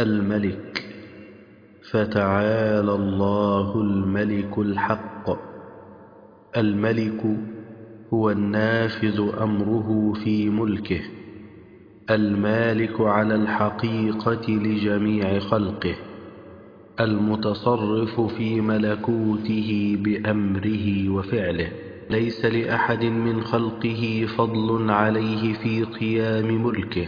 الملك. فتعالى الله الملك الحق. الملك هو النافذ أمره في ملكه، المالك على الحقيقة لجميع خلقه، المتصرف في ملكوته بأمره وفعله. ليس لأحد من خلقه فضل عليه في قيام ملكه،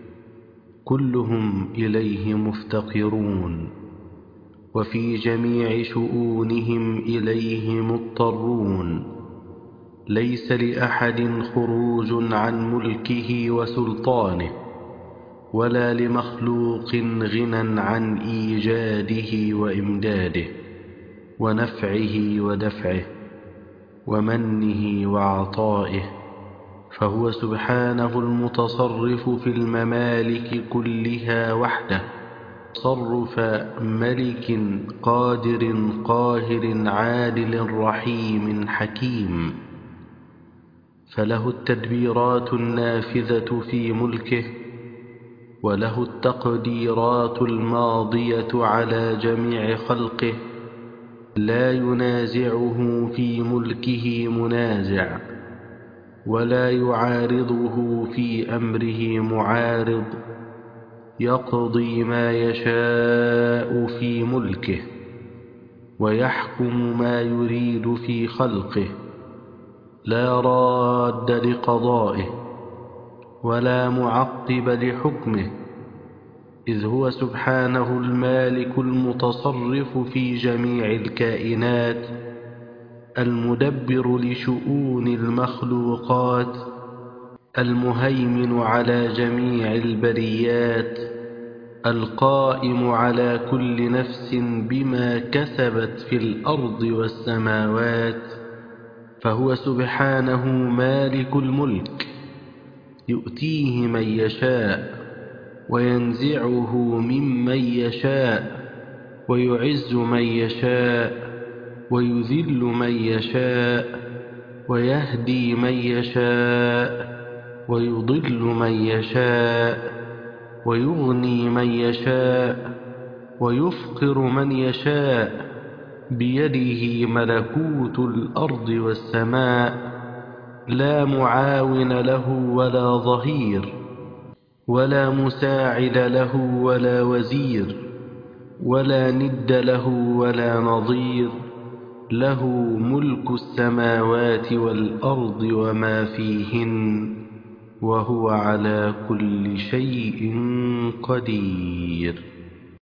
كلهم إليه مفتقرون، وفي جميع شؤونهم إليه مضطرون. ليس لأحد خروج عن ملكه وسلطانه، ولا لمخلوق غنى عن إيجاده وإمداده، ونفعه ودفعه، ومنه وعطائه. فهو سبحانه المتصرف في الممالك كلها وحده، تصرف ملك قادر قاهر عادل رحيم حكيم. فله التدبيرات النافذة في ملكه، وله التقديرات الماضية على جميع خلقه. لا ينازعه في ملكه منازع، ولا يعارضه في أمره معارض. يقضي ما يشاء في ملكه، ويحكم ما يريد في خلقه. لا راد لقضائه، ولا معقب لحكمه، إذ هو سبحانه المالك المتصرف في جميع الكائنات، المدبر لشؤون المخلوقات، المهيمن على جميع البريات، القائم على كل نفس بما كسبت في الأرض والسماوات. فهو سبحانه مالك الملك، يؤتيه من يشاء، وينزعه ممن يشاء، ويعز من يشاء، ويذل من يشاء، ويهدي من يشاء، ويضل من يشاء، ويغني من يشاء، ويفقر من يشاء. بيده ملكوت الأرض والسماء، لا معاون له ولا ظهير، ولا مساعد له ولا وزير، ولا ند له ولا نظير. له ملك السماوات والأرض وما فيهن، وهو على كل شيء قدير.